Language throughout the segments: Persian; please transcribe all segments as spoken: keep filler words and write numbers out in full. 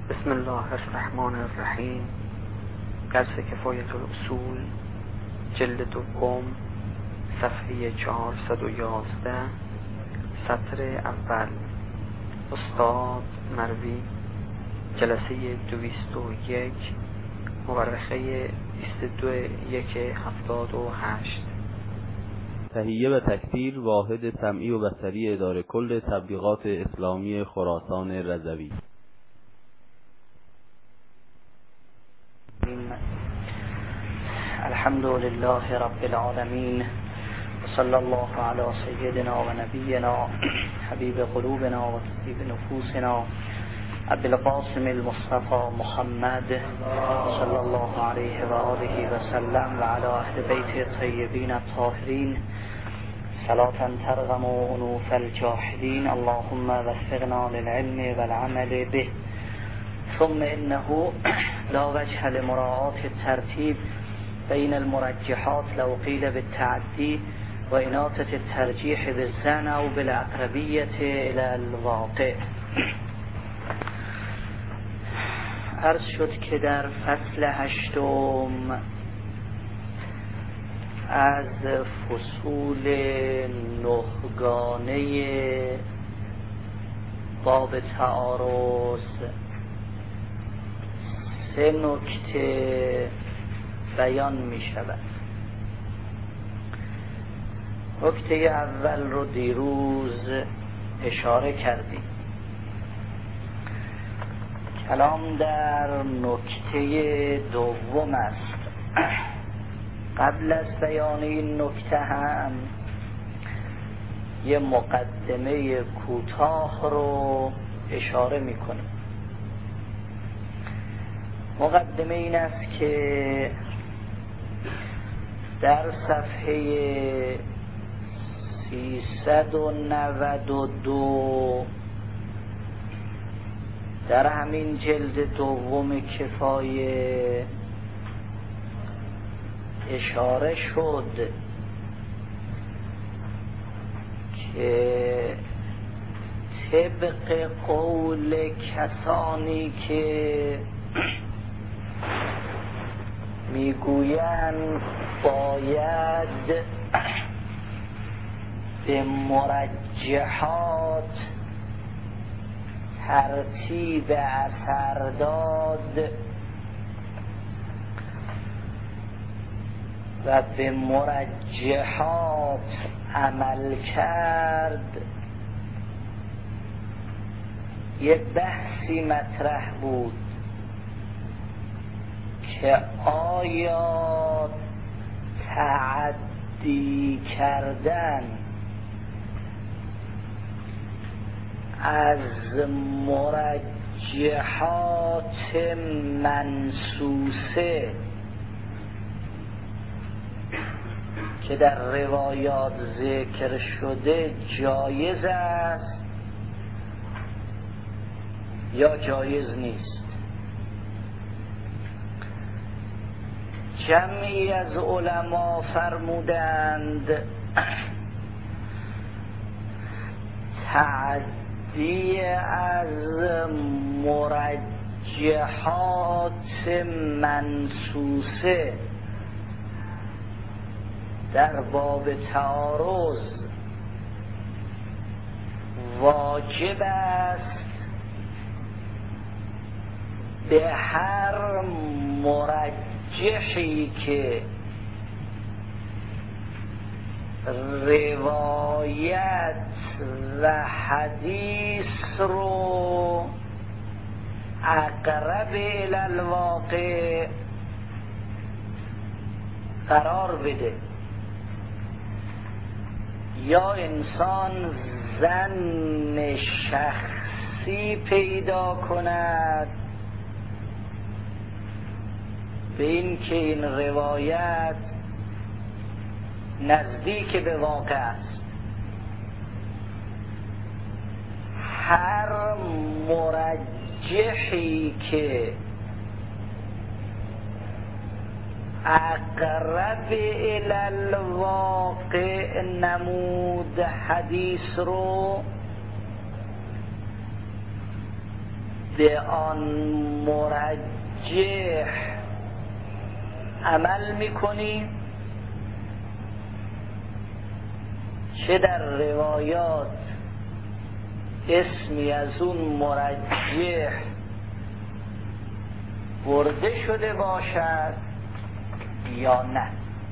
بسم الله الرحمن الرحیم. درس کفایت الاصول، جلد دوم، صفحه چهارصد و یازده، سطر اول. استاد مروی، جلسه دویست و یک، مورخه بیست و دو یک هفتاد و هشت. تهیه و تکثیر واحد سمعی و بصری اداره کل تبلیغات اسلامی خراسان رضوی. الحمد لله رب العالمین و صلی الله علی سیدنا و نبینا حبیب قلوبنا و طبیب نفوسنا ابی القاسم المصطفى محمد صلی الله علیه و آله و سلم و علی اهل بیت الطیبین الطاهرین صلاة ترغم انوف الجاحدین. اللهم وفقنا للعلم والعمل به. ثم انه لا وجه لمراعاة الترتیب بین المرجحات لو قیل بالتعدی و اناطة الترجیح بالظن او بالاقربیة الى الواقع. عرض شد که در فصل هشتم از فصول نهگانه باب تعارض سه نکته بیان می شود. نکته اول رو دیروز اشاره کردیم. کلام در نکته دوم است. قبل از بیان این نکته هم یه مقدمه کوتاه رو اشاره می کنیم. مقدمه این است که در صفحه سیصد و نود و دو در همین جلد دوم کفایه اشاره شد که طبق قول کسانی که میگویند باید به مرجحات ترتیب اثر داد و به مرجحات عمل کرد، یه بحثی مطرح بود که آیا تعدی کردن از مرجحات منصوصه که در روایات ذکر شده جایز است یا جایز نیست. جمعی از علما فرمودند تعدی از مرجحات منصوصه در باب تعارض واجب است به هر مرجحی که روایت و حدیث رو اقرب الی الواقع قرار بده، یا انسان ظن شخصی پیدا کند به این که این روایت نزدیک به واقع است. هر مرجحی که اقرب الی الواقع نمود حدیث رو به آن مرجح عمل میکنیم، چه در روایات اسمی از اون مرجح برده شده باشد یا نه.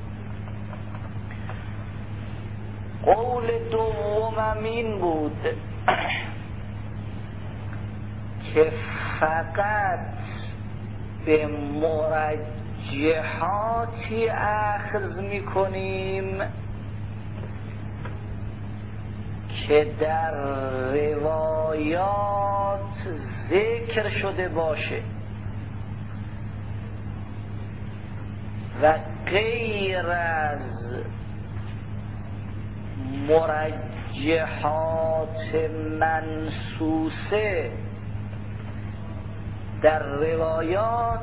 قول دومم این بود که فقط به مرجحاتی اخذ میکنیم که در روایات ذکر شده باشه و غیر از مرجحات منصوصه در روایات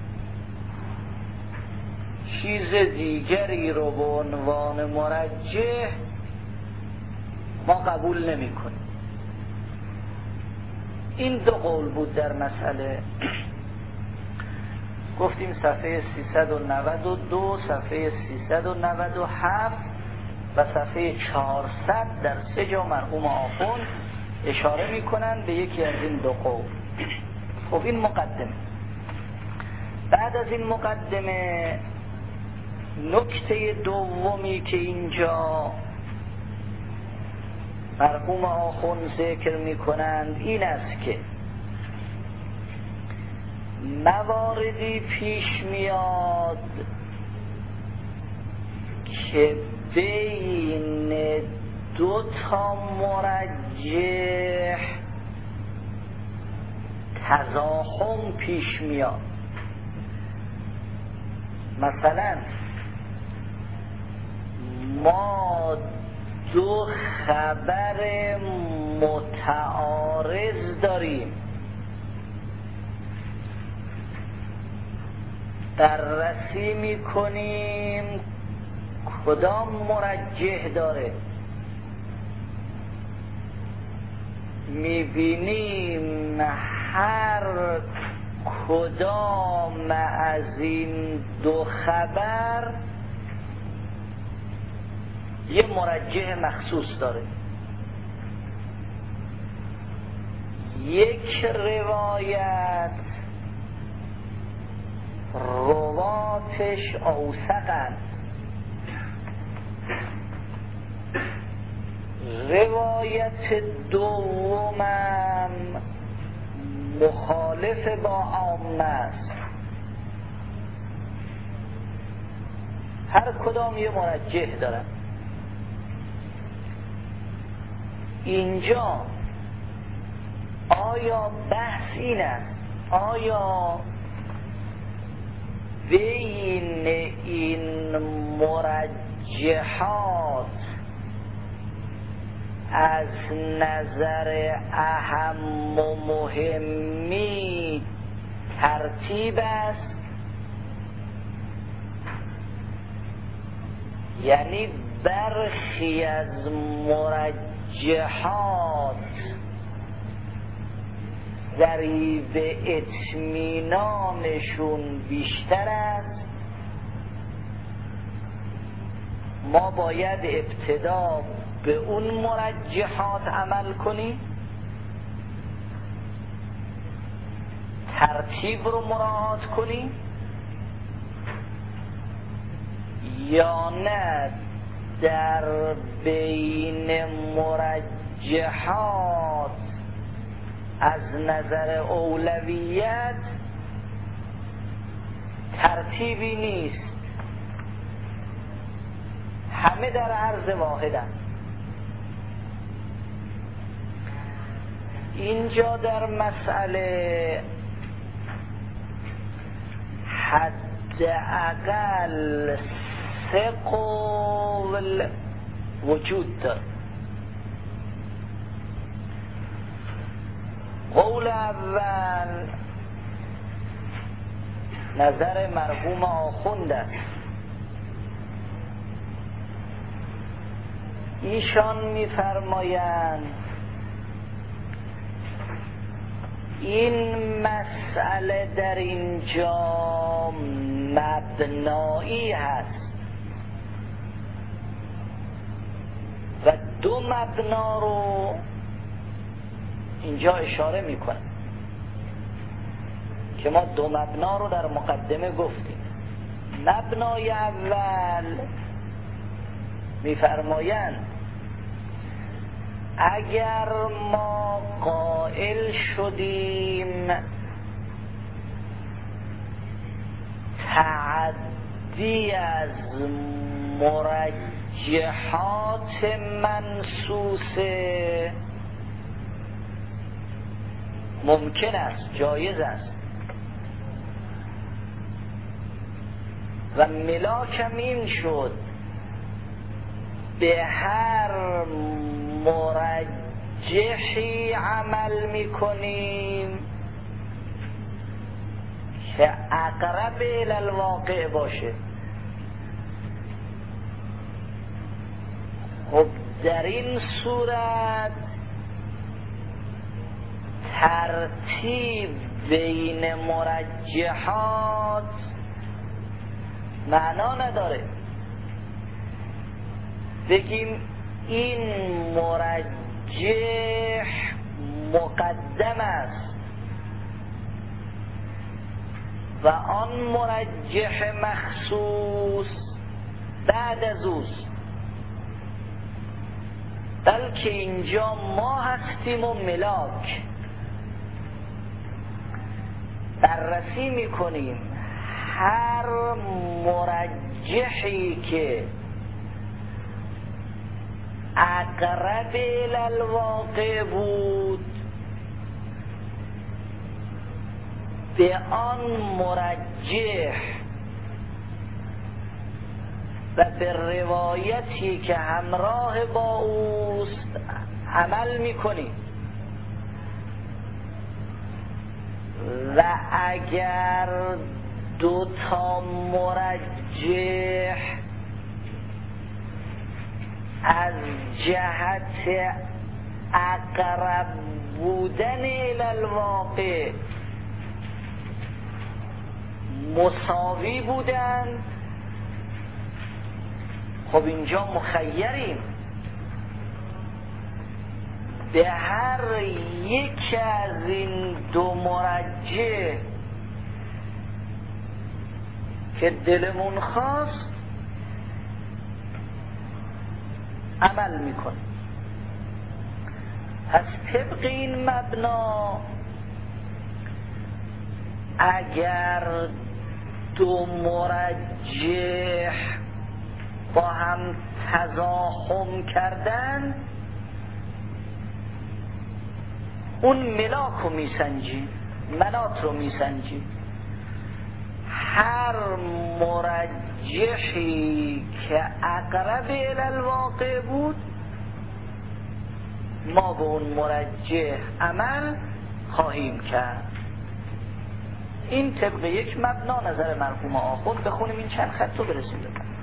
چیز دیگری رو به عنوان مرجح ما قبول نمی کنیم. این دو قول بود در مسئله. گفتیم صفحه سیصد و نود و دو، صفحه سیصد و نود و هفت و صفحه چهارصد در سه جا مرحوم آخوند اشاره میکنن به یکی از این دو قول. خب این مقدمه. بعد از این مقدمه نکته دومی که اینجا مرحوم آخوند ذکر میکنند این است که مواردی پیش میاد که بین دو تا مرجح تزاحم پیش میاد. مثلا ما دو خبر متعارض داریم، بررسی میکنیم کدام مرجح داره، میبینیم هر کدام از این دو خبر یه مرجح مخصوص داره. یک روایت رواتش اوثقند، روایت دومم مخالف با عامه است. هر کدام یه مرجح دارن. اینجا آیا بحث این است آیا بین این مرجحات از نظر اهم و مهمی ترتیب است؟ یعنی برخی از مرجحات ضریب اطمینانشون بیشتر است، ما باید ابتدا به اون مرجحات عمل کنیم، ترتیب رو مراعات کنیم، یا نه در بین مرجحات از نظر اولویت ترتیبی نیست، همه در عرض واحدن. اینجا در مسئله حداقل سه قول وجود دارد. قول اول نظر مرحوم آخوند است. ایشان می‌فرمایند این مسئله در اینجا مبنایی هست و دو مبنا رو اینجا اشاره میکنه که ما دو مبنا رو در مقدمه گفتیم. مبنای اول میفرمایند اگر ما قائل شدیم تعدی از مرجحات منصوصه ممکن است، جایز است و ملاکم این شد به هر مرجحی عمل میکنیم که اقرب الی الواقع باشه. خب در این صورت ترتیب بین مرجحات معنا نداره. بگیم این مرجح مقدم است و آن مرجح مخصوص بعد از اوست، بلکه اینجا ما هستیم و ملاک بررسی میکنیم هر مرجحی که اقرب الی الواقع بود به آن مرجح و به روایتی که همراه با اوست عمل میکنیم و اگر دو تا مرجح از جهت اقرب بودن الی الواقع مساوی بودند، خب اینجا مخیریم به هر یک از این دو مرجح که دلمون خواست عمل میکنه. پس طبق این مبنا اگر دو مرجح با هم تزاحم کردن اون ملاک رو میسنجی، منات رو میسنجی. هر مرجحی که اقرب الی الواقع بود ما به اون مرجح عمل خواهیم کرد. این طبق یک مبنا نظر مرحوم آخوند. بخونیم این چند خط رو برسیم.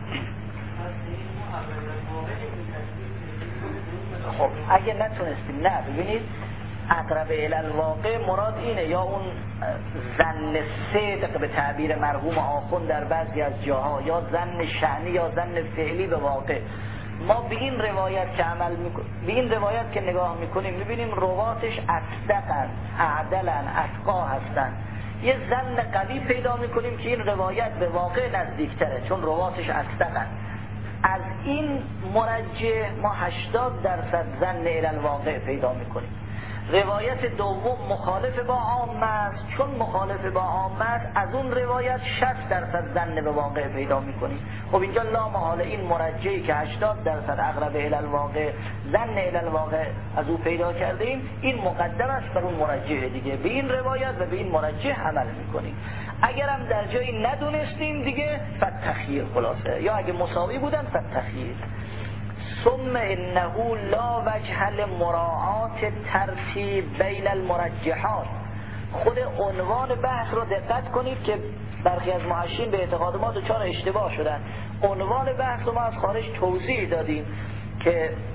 خب اگه نتونستیم، نه ببینید اقرب الی الواقع مراد اینه یا اون ظن صدق به تعبیر مرحوم آخوند در بعضی از جاها، یا ظن شأنی یا ظن فعلی به واقع. ما به این روایت که عمل میکنیم، به این روایت که نگاه میکنیم میبینیم رواتش اصدقن، اعدلن، اتقا هستن. یه ظن قوی پیدا میکنیم که این روایت به واقع نزدیکتره چون رواتش اصدقن. از این مرجح ما هشتاد درصد ظن الی الواقع پیدا میکنیم. روایت دوم مخالف با عامه است، چون مخالف با عامه است از اون روایت شصت درصد ظن به واقع پیدا میکنیم. خب اینجا لا محاله این مرجحی که هشتاد درصد اقرب الی الواقع ظن الی الواقع از او پیدا کردیم، این مقدم است بر اون مرجح دیگه. به این روایت و به این مرجح عمل میکنیم. اگرم در جایی ندونستیم دیگه فتخییر، خلاصه یا اگه مساوی بودن فتخییر. ثم انه لا وجه لمراعات ترتیب بین المرجحات. خود عنوان بحث رو دقت کنید که برخی از محشین به اعتقاد ما دچار اشتباه شدن. عنوان بحث رو ما از خارج توضیح دادیم که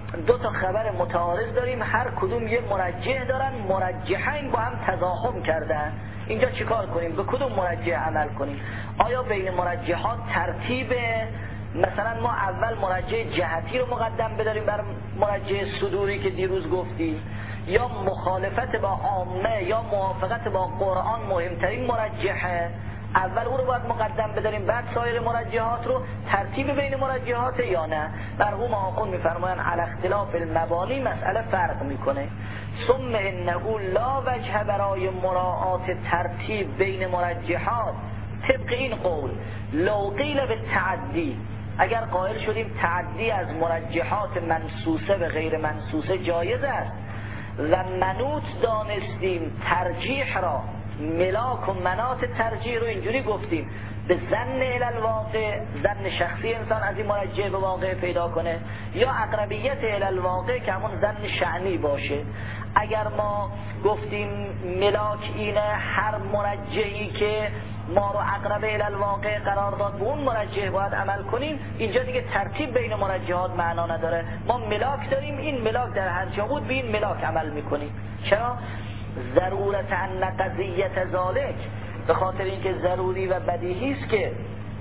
دو تا خبر متعارض داریم، هر کدوم یه مرجح دارن، مرجحین با هم تضاهم کردن. اینجا چیکار کنیم؟ به کدوم مرجح عمل کنیم؟ آیا بین مرجحات ترتیب، مثلا ما اول مرجح جهتی رو مقدم بداریم بر مرجح صدوری که دیروز گفتیم، یا مخالفت با عامه یا موافقت با قرآن مهمترین مرجحه، اول او رو باید مقدم بداریم بعد سایر مرجحات رو؟ ترتیب بین مرجحات یا نه؟ مرحوم آخوند میفرمایند علی اختلاف المبانی مسئله فرق میکنه. ثم انه لا وجه برای مراعات ترتیب بین مرجحات طبق این قول لو قیل به تعدی، اگر قائل شدیم تعدی از مرجحات منصوصه به غیر منصوصه جایز است و منوط دانستیم ترجیح را، ملاک و منات ترجیح رو اینجوری گفتیم به ظن الالواقع، ظن شخصی انسان از این مرجح به واقع پیدا کنه، یا اقربیت الالواقع که همون ظن شأنی باشه. اگر ما گفتیم ملاک اینه هر مرجحی که ما رو اقرب الالواقع قرار داد به اون مرجح باید عمل کنیم، اینجا دیگه ترتیب بین مرجحات معنا نداره. ما ملاک داریم، این ملاک در هر جا بود به این ملاک عمل میکنیم. چرا؟ ضرورت ان قضیت ذالک، به خاطر اینکه ضروری و بدیهی است که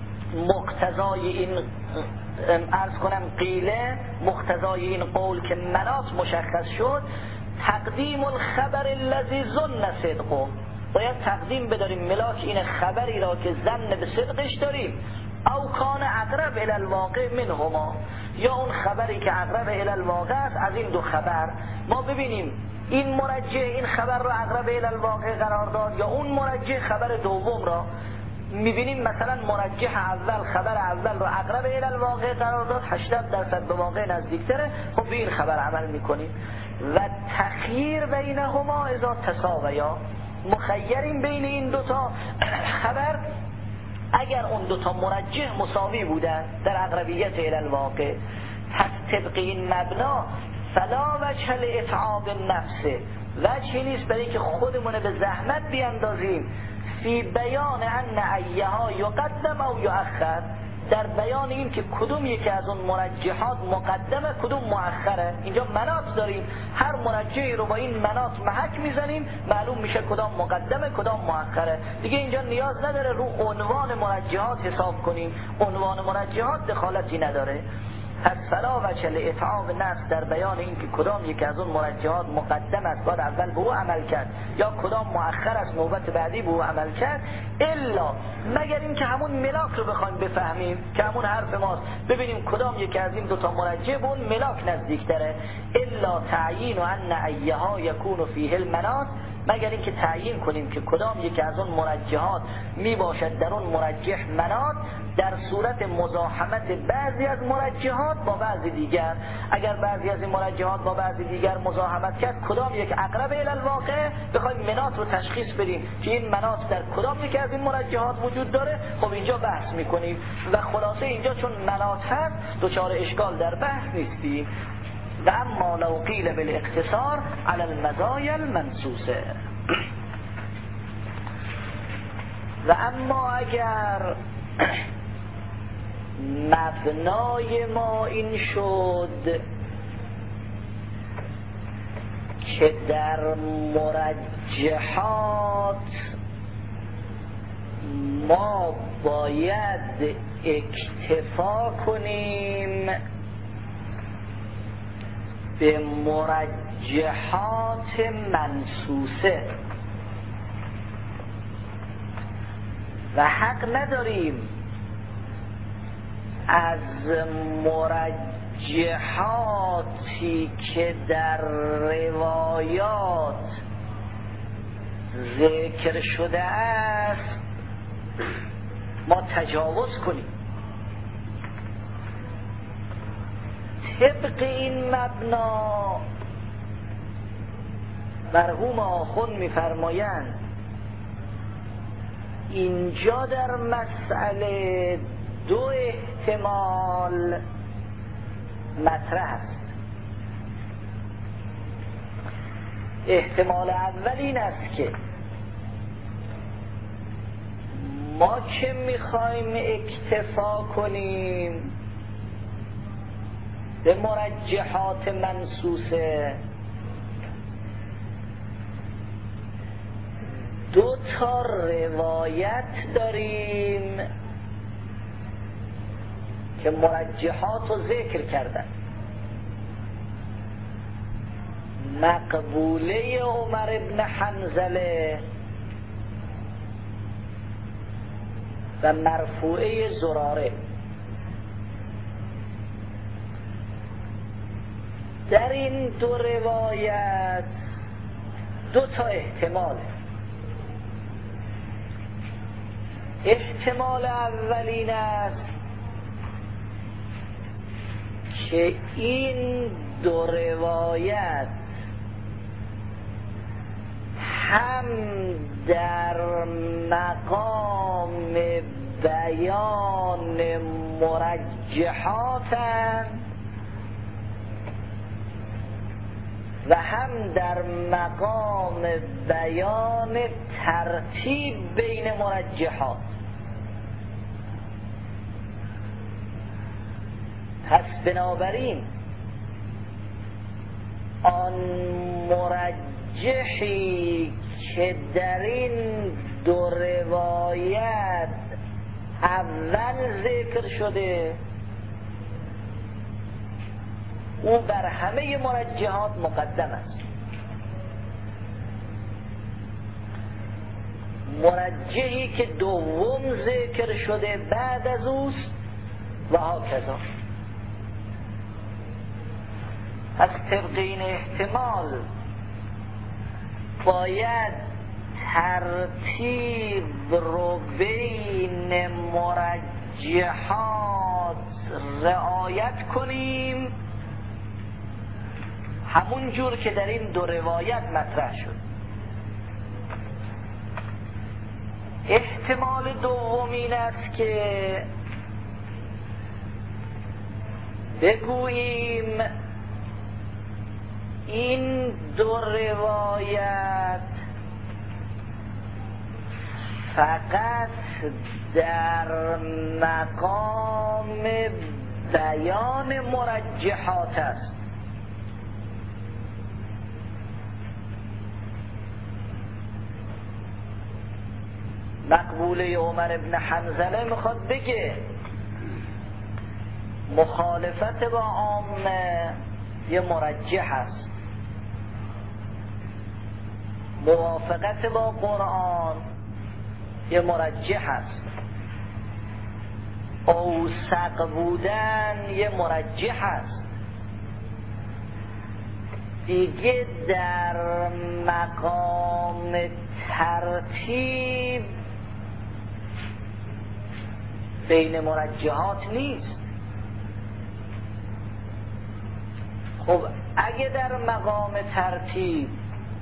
مقتضای این عرض کنم قیله، مقتضای این قول که مناط مشخص شد، تقدیم الخبر الذی ظن صدقه، باید تقدیم بداریم ملاک این خبری را که ظن به صدقش داریم، او کان اقرب الی الواقع منهما، یا اون خبری که اقرب الی الواقع است از این دو خبر. ما ببینیم این مرجح این خبر را اقرب الی الواقع قرار داد یا اون مرجح خبر دوم را. میبینیم مثلا مرجح اول خبر اول را اقرب الی الواقع قرار داد، هشتاد درصد به واقع نزدیکتره، خب به این خبر عمل میکنیم. و تخییر بینهما اذا تساویا، مخیریم بین این دوتا خبر اگر اون دوتا مرجح مساوی بودن در اقربیت الی الواقع. پس طبق این مبنا فلا وجه لاتعاب النفس، وجهی نیست برای که خودمون به زحمت بیاندازیم فی بیان ان ایها یقدم او یؤخر، در بیان این که کدوم یکی از اون مرجحات مقدمه کدوم مؤخره. اینجا مناط داریم، هر مرجحی رو با این مناط محک میزنیم معلوم میشه کدام مقدمه کدام مؤخره. دیگه اینجا نیاز نداره رو عنوان مرجحات حساب کنیم، عنوان مرجحات دخالتی نداره. پس فلا وجه لاتعاب نفس در بیان این که کدام یک از اون مرجحات مقدم است باید اول به او عمل کرد یا کدام مؤخر است نوبت بعدی به او عمل کرد، الا مگر این که همون ملاک رو بخوایم بفهمیم که همون حرف ماست، ببینیم کدام یک از این دوتا مرجح به اون ملاک نزدیک تره. الا تعیین و ان ایها یکون فیه المناط، مگر اینکه تعیین کنیم که کدام یکی از اون مرجحات می باشد در اون مرجح مناط در صورت مزاحمت بعضی از مرجحات با بعضی دیگر. اگر بعضی از این مرجحات با بعضی دیگر مزاحمت کرد کدام یک اقرب الی الواقع، بخوایم مناط رو تشخیص بدیم که این مناط در کدام یک از این مرجحات وجود داره، خب اینجا بحث میکنیم و خلاصه اینجا چون مناط هست دچار اشکال در بحث نیستیم. و اما لو قیل بالاقتصار علی المزایا المنصوصه، و اما اگر مبنای ما این شد که در مرجحات ما باید اکتفا کنیم به مرجحات منصوصه و حق نداریم از مرجحاتی که در روایات ذکر شده است ما تجاوز کنیم. طبق این مبنا مرحوم آخوند می‌فرمایند اینجا در مسئله دو احتمال مطرح است. احتمال اول این است که ما که میخوایم اکتفا کنیم به مرجحات منصوصه دو تا روایت داریم که مرجحات رو ذکر کردن. مقبوله عمر ابن حنظله و مرفوعه زراره. در این دو روایت دو تا احتماله. احتمال اولین است که این دو روایت هم در مقام بیان مرجحاتند و هم در مقام بیان ترتیب بین مرجحات. پس بنابراین آن مرجحی که در این دو روایت اول ذکر شده او بر همه مرجحات مقدم است. مرجحی که دوم ذکر شده بعد از اوست و هاکذا. از طبق این احتمال باید ترتیب رو بین مرجحات رعایت کنیم همون جور که در این دو روایت مطرح شد. احتمال دوم این است که بگوییم این دو روایت فقط در مقام بیان مرجحات است. مقبوله عمر ابن حنظله میخواد بگه مخالفت با عامه یه مرجح است، موافقت با قرآن یه مرجح است، اوثق بودن یه مرجح است. دیگه در مقام ترتیب بین مرجحات نیست. خب اگه در مقام ترتیب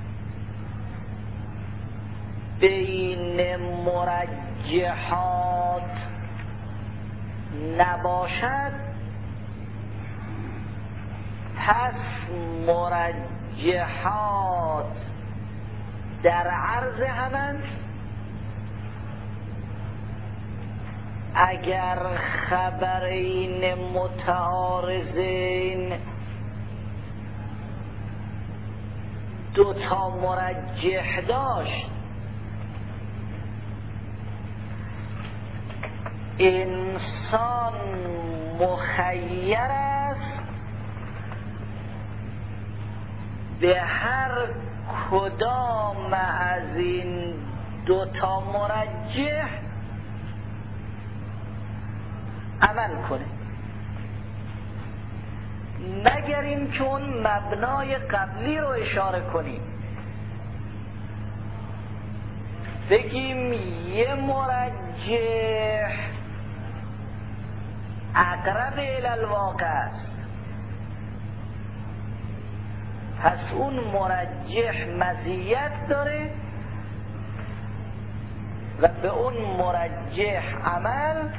بین مرجحات نباشد پس مرجحات در عرض همند. اگر خبرین متعارضین دو تا مرجح داشت، انسان مخیر است به هر کدام از این دو تا مرجح عمل کنه، مگر این که اون مبنای قبلی رو اشاره کنیم، بگیم یه مرجح اقرب الی الواقع است، پس اون مرجح مزیت داره و به اون مرجح عمل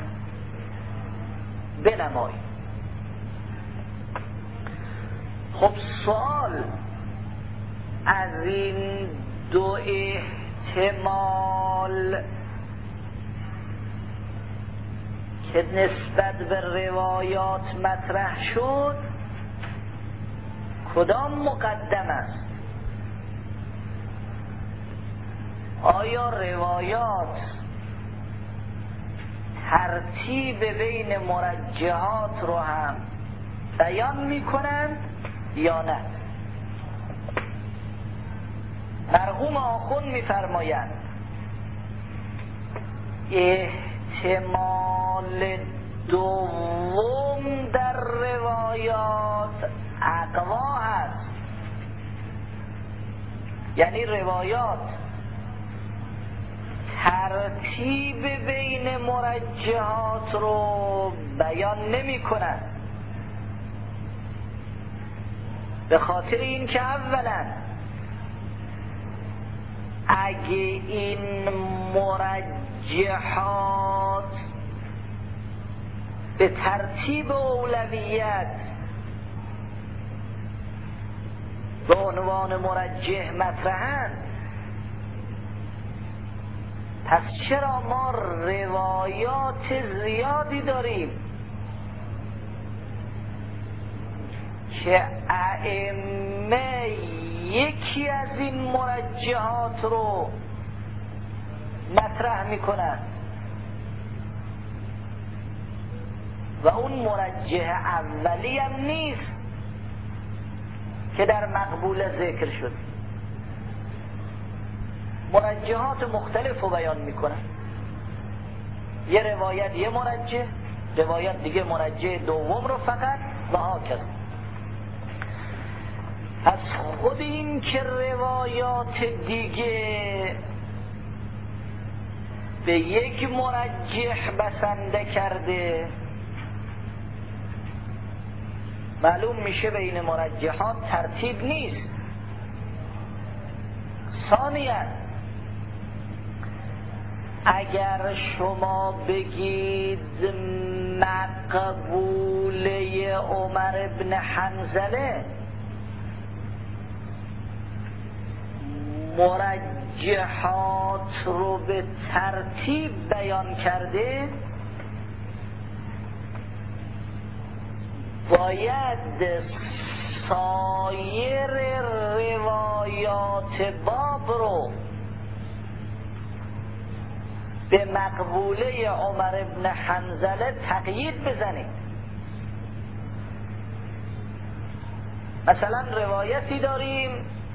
بنماییم. خب سوال از این دو احتمال که نسبت به روایات مطرح شد کدام مقدم است؟ آیا روایات ترتیب بین مرجحات رو هم بیان میکنند یا نه؟ مرحوم آخوند میفرمایند احتمال دوم در روایات اقوا هست، یعنی روایات ترتیب بین مرجحات رو بیان نمی کنند، به خاطر این که اولا اگه این مرجحات به ترتیب اولویت به عنوان مرجح مطرحند، پس چرا ما روایات زیادی داریم که ائمه یکی از این مرجحات رو مطرح میکنن و اون مرجح اولی هم نیست که در مقبوله ذکر شد، مرجحات مختلف رو بیان میکنن. یه روایت یه مرجح، روایت دیگه مرجح دوم رو فقط و هاکذا. از خود این که روایات دیگه به یک مرجح بسنده کرده، معلوم میشه بین مرجحات ترتیب نیست. ثانیاً اگر شما بگید مقبوله عمر ابن حنظله مرجحات رو به ترتیب بیان کرده، باید سایر روایات باب رو به مقبوله عمر ابن حنظله تقیید بزنید. مثلا روایتی داریم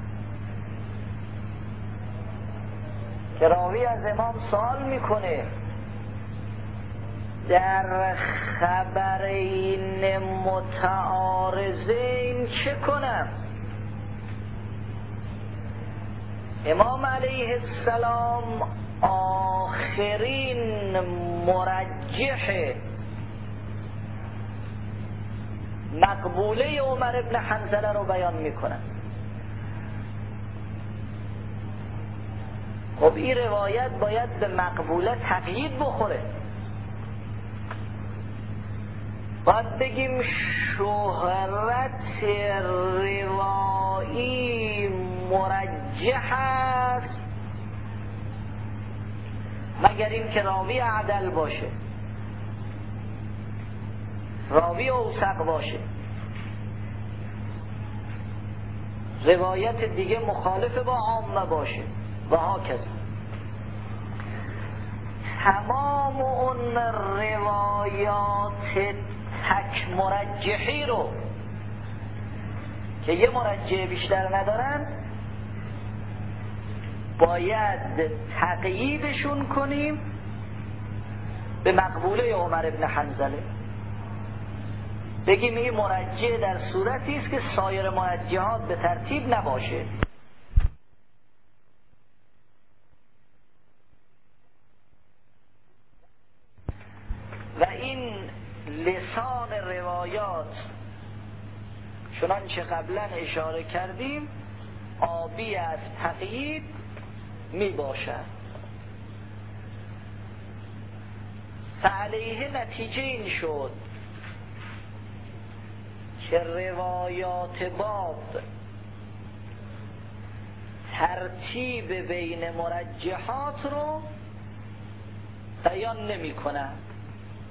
که راوی از امام سوال میکنه در خبرین متعارضین چه کنم؟ امام علیه السلام آخرین مرجح مقبوله عمر ابن حنظله رو بیان میکنن. خب این روایت باید به مقبوله تقیید بخوره، باید بگیم شهرت روایی مرجح است مگر این که راوی عدل باشه، راوی اوثق باشه، روایت دیگه مخالف با عامه باشه و هاکذا. تمام اون روایات تک مرجحی رو که یه مرجح بیشتر ندارن باید تقییدشون کنیم به مقبوله عمر ابن حنظله، بگیم این مرجح در صورتی است که سایر مرجحات به ترتیب نباشه. و این لسان روایات چنانچه قبلا اشاره کردیم آبی از تقیید می باشد. فعلیه نتیجه این شد که روایات باب ترتیب بین مرجحات رو بیان نمی کنند.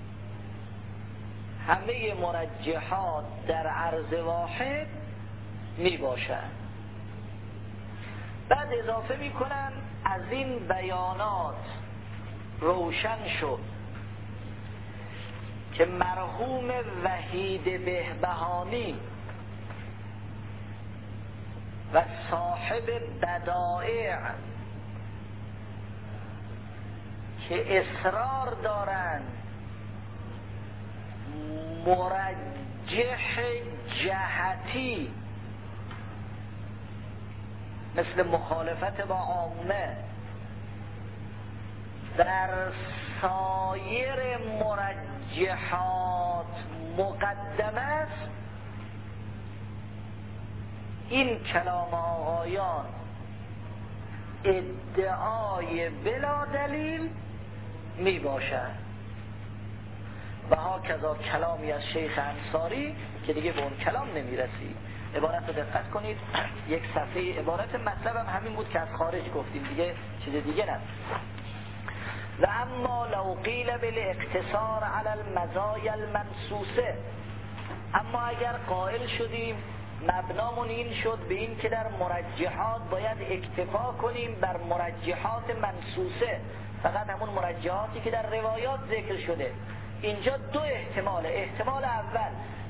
همه مرجحات در عرض واحد می باشد. بعد اضافه می کنن از این بیانات روشن شد که مرحوم وحید بهبهانی و صاحب بدائع که اصرار دارند مرجح جهتی مثل مخالفت با عامه در سایر مرجحات مقدم است، این کلام آقایان ادعای بلا دلیل می باشد. و ها کذا کلامی از شیخ انصاری که دیگه به اون کلام نمی رسید. عبارت رو دقت کنید، یک صفحه عبارت مطلب هم همین بود که از خارج گفتیم، دیگه چیز دیگه نه. و اما لو قیل بالاقتصار علی المزایا المنصوصه، اما اگر قائل شدیم مبنامون این شد به این که در مرجحات باید اکتفا کنیم بر مرجحات منصوصه، فقط همون مرجحاتی که در روایات ذکر شده، اینجا دو احتماله. احتمال اول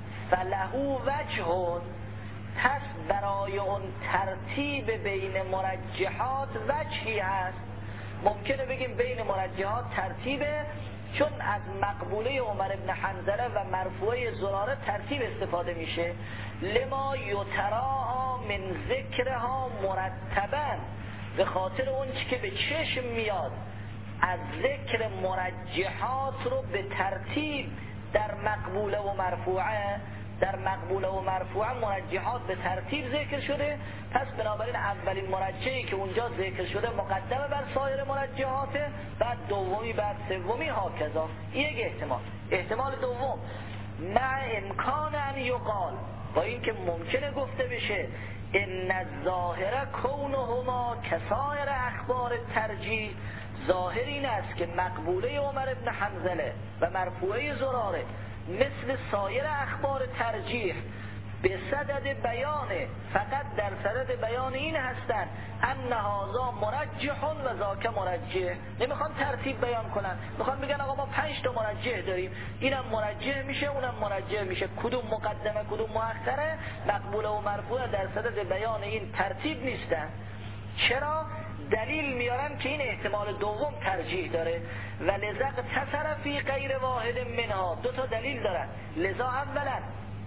فلهو وجهون، پس برای اون ترتیب بین مرجحات وجهی هست. ممکنه بگیم بین مرجحات ترتیبه، چون از مقبوله عمر ابن حنظله و مرفوعه زراره ترتیب استفاده میشه. لما یتراها من ذکرها مرتبا، به خاطر اون چی که به چشم میاد از ذکر مرجحات رو به ترتیب در مقبوله و مرفوعه، در مقبوله و مرفوعه مرجحات به ترتیب ذکر شده، پس بنابراین اولین مرجحی که اونجا ذکر شده مقدمه بر سایر مرجحاته، بعد دومی، بعد سومی، هاکذا. یک احتمال. احتمال دوم مع امکان ان یقال، با اینکه ممکنه گفته بشه ان الظاهر کونهما کسائر اخبار ترجیح، ظاهر این است که مقبوله عمر ابن حنظله و مرفوعه زراره مثل سایر اخبار ترجیح به صدد بیانه، فقط در صدد بیان این هستن ان هذا مرجح و ذاک مرجح. نمیخوان ترتیب بیان کنن، میخوان بگن آقا ما پنج تا مرجح داریم، اینم مرجح میشه اونم مرجح میشه، کدوم مقدمه کدوم مؤخره. مقبوله و مرفوعه در صدد بیان این ترتیب نیستن. چرا؟ دلیل میارن که این احتمال دوم ترجیح داره. و لذا تصرف فی غیر واحد منها، دو تا دلیل دارن. لذا اولا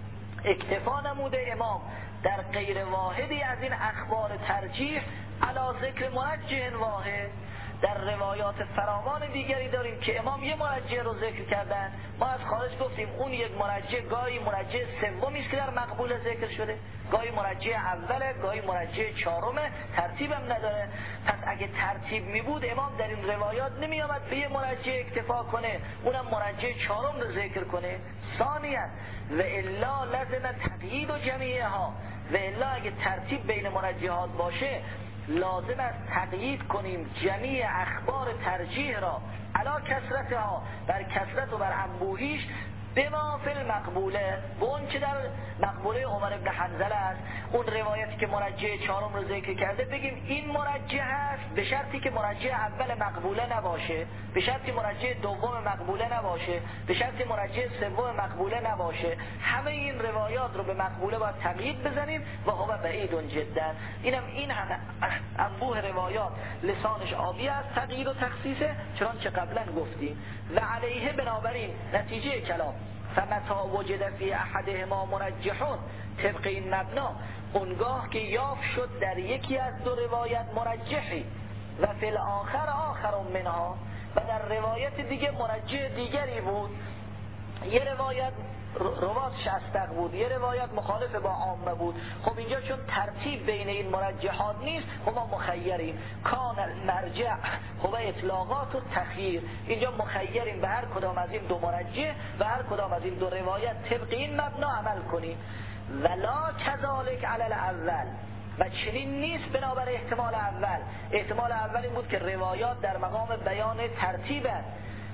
اکتفا نموده امام در غیر واحدی از این اخبار ترجیح علی ذکر مرجح واحد. در روایات فراوان دیگری داریم که امام یه مرجح رو ذکر کردن، ما از خارج گفتیم اون یک مرجح گاهی مرجح سومی است که در مقبول ذکر شده، گاهی مرجح اوله، گاهی مرجح چهارمه، ترتیبم نداره. پس اگه ترتیب می بود امام در این روایات نمی آمد به یه مرجح اکتفا کنه، اونم مرجح چهارم رو ذکر کنه. ثانیاً و الا لازم تقیید و جمیعه ها، و الا اگه ترتیب بین مرجحات باشه لازم است تقیید کنیم جمیع اخبار ترجیح را علا کثرتها، بر کثرت و بر انبوهیش، بما فی المقبوله، به اون که در مقبوله عمر ابن حنظله است، اون روایتی که مرجح چهارم رو ذکر کرده، بگیم این مرجح است به شرطی که مرجح اول مقبوله نباشه، به شرطی مرجح دوم مقبوله نباشه، به شرطی مرجح سوم مقبوله نباشه. همه این روایات رو به مقبوله باید تقیید بزنیم و هو بعید جدا. اینم این همه انبوه روایات لسانش آبی است تقیید و تخصیصه، چنانچه قبلا گفتیم. و علیه بنابراین نتیجه کلام فمتا وجد فی احدهما مرجحون، طبق این مبنا اونگاه که یافت شد در یکی از دو روایت مرجحی و فی الاخر آخر منها، و در روایت دیگه مرجح دیگری بود، یه روایت رواتش اصدق بود، یه روایت مخالف با عامه بود. خب اینجا چون ترتیب بین این مرجحات نیست، خب ما مخیریم. کان المرجع خب اطلاقات و تخییر، اینجا مخیریم به هر کدام از این دو مرجح و هر کدام از این دو روایت طبق این مبنا عمل کنیم. ولا کذالک علی الاول، و چنین نیست بنابر احتمال اول. احتمال اول این بود که روایات در مقام بیان ترتیبه،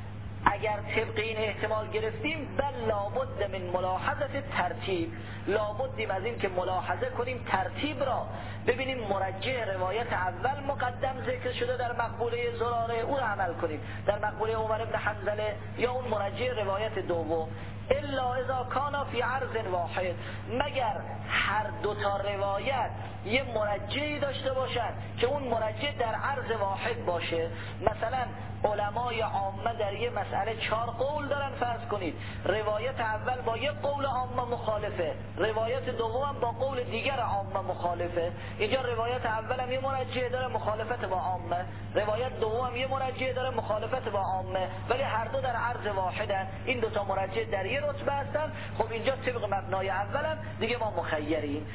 اگر طبق این احتمال گرفتیم بل لابد من ملاحظه ترتیب، لابدیم از این که ملاحظه کنیم ترتیب را، ببینیم مرجح روایت اول مقدم ذکر شده در مقبوله زراره، او را عمل کنیم، در مقبوله عمر بن حنظله، یا اون مرجح روایت دوم. الا اذا کان فی عرض واحد، مگر هر دو تا روایت یه مرجحی داشته باشن که اون مرجح در عرض واحد باشه. مثلا علمای عامه در یه مسئله چهار قول دارن فرض کنید، روایت اول با یک قول عامه مخالفه، روایت دوم با قول دیگر عامه مخالفه. اینجا روایت اول هم یه مرجح داره مخالفت با عامه، روایت دوم هم یه مرجح داره مخالفت با عامه، ولی هر دو در عرض واحدن، این دو تا مرجح در یه رتبه هستن. خب اینجا طبق مبنای اولم دیگه ما مخیریم.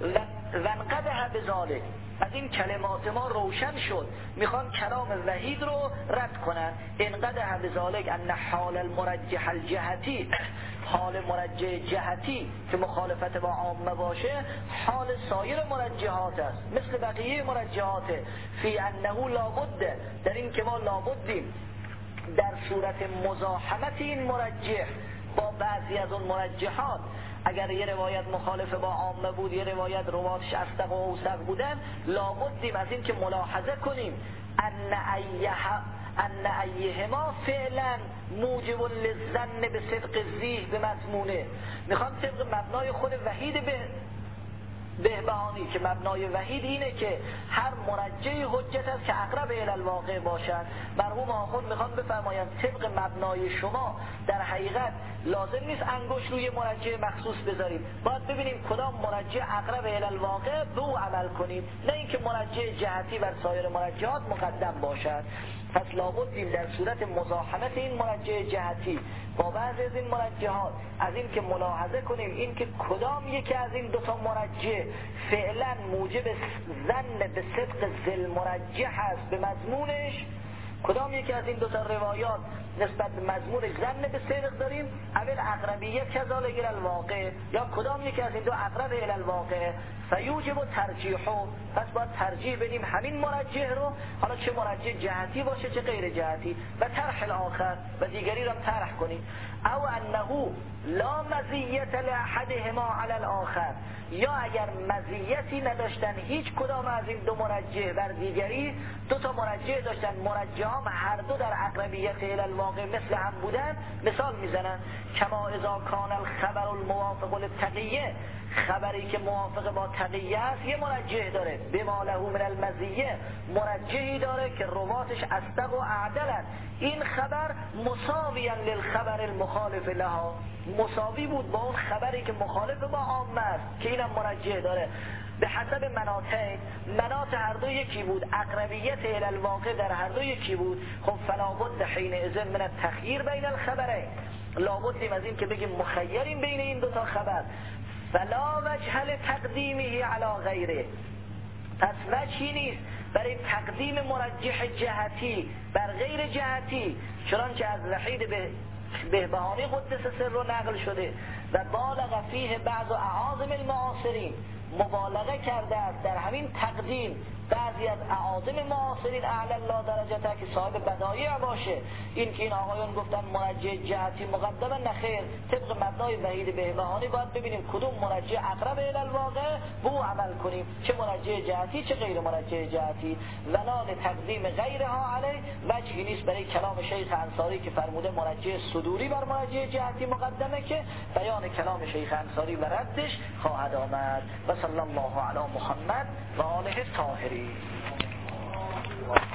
و انقدح بذالک، از این کلمات ما روشن شد میخوان کلام وحید رو رد کنن. انقدح بذالک ان حال المرجح الجهتی، حال مرجح جهتی که مخالفت با عامه باشه حال سایر مرجحات است، مثل بقیه مرجحات. فی انه لابد، در این که ما لابدیم در صورت مزاحمت این مرجح با بعضی از اون مرجحات، اگر یه روایت مخالف با عامه بود، یه روایت رواتش اصدق و اوثق بودن، لابدیم از این که ملاحظه کنیم ان ایها ان ایهما فعلا موجب للظن به صدق ذیه به مضمونه. میخوان طبق مبنای خود وحید به بهبهانی که مبنای وحید اینه که هر مرجحی حجت است که اقرب الی الواقع باشد. مرحوم آخوند میخوان بفرمایند طبق مبنای شما در حقیقت لازم نیست انگشت روی مرجح مخصوص بذاریم، باید ببینیم کدام مرجح اقرب الی الواقع به او عمل کنیم، نه اینکه مرجح جهتی بر سایر مرجحات مقدم باشد. پس لابدیم در صورت مزاحمت این مرجح جهتی با بعضی از این مرجحات از این که ملاحظه کنیم این که کدام یکی از این دو تا مرجح فعلا موجب ظن به صدق ذل مرجح است به مضمونش، کدام یکی از این دو تا روایات نسبت به مضمون ظن به صدق داریم، اول اقربیه کذالک الی الواقع، یا کدام یکی از این دو اقرب الی الواقع، فیوجب ترجیحو، پس باید ترجیح بدیم همین مرجح رو، حالا چه مرجح جهتی باشه چه غیر جهتی، و طرح الاخر، و دیگری رو طرح کنیم. او انه لا مزیت لاحدهما علی الاخر، یا اگر مزیتی نداشتن هیچ کدام از این دو مرجح بر دیگری، دو تا مرجح داشتن، مرجحان هر دو در اقربیت الی الواقع مثل هم بودن، مثال میزنن کما اذا کان الخبر الموافق للتقیه، خبری که موافق با تقیه است یه مرجح داره، بما له من المزیه، مرجحی داره که رواتش اصدق و اعدلن، این خبر مساویا للخبر المخالف لها، مساوی بود با اون خبری که مخالف با عامه است که اینم مرجح داره، به حسب مناطق، مناط هر دو یکی بود، اقربیت الی الواقع در هر دو یکی بود. خب فلا بد حینئذ من التخییر بین الخبرین، لابدیم از این که بگیم مخیریم بین این دو تا خبر. فلا وجه لتقدیمه علی غیره، پس وجهی نیست برای تقدیم مرجح جهتی بر غیر جهتی، چنانچه از وحید به بهبهانی قدس سر رو نقل شده و بالغ فیه بعض اعاظم المعاصرین، مبالغه کرده است در همین تقدیم بعضی از اعاظم معاصرین اعلی الله درجته که صاحب بدایع باشه، این که این آقایون گفتن مرجح جهتی مقدمه، نخیر، طبق مبنای وحید بهبهانی باید ببینیم کدوم مرجح اقرب الی الواقع به او عمل کنیم، چه مرجح جهتی چه غیر مرجح جهتی. ولا تقدیم غیرها علی، وجهی نیست برای کلام شیخ انصاری که فرموده مرجح صدوری بر مرجح جهتی مقدمه که بیان کلام شیخ انصاری و ردش خواهد آمد. و صلی الله علی محمد و آله الطاهرین.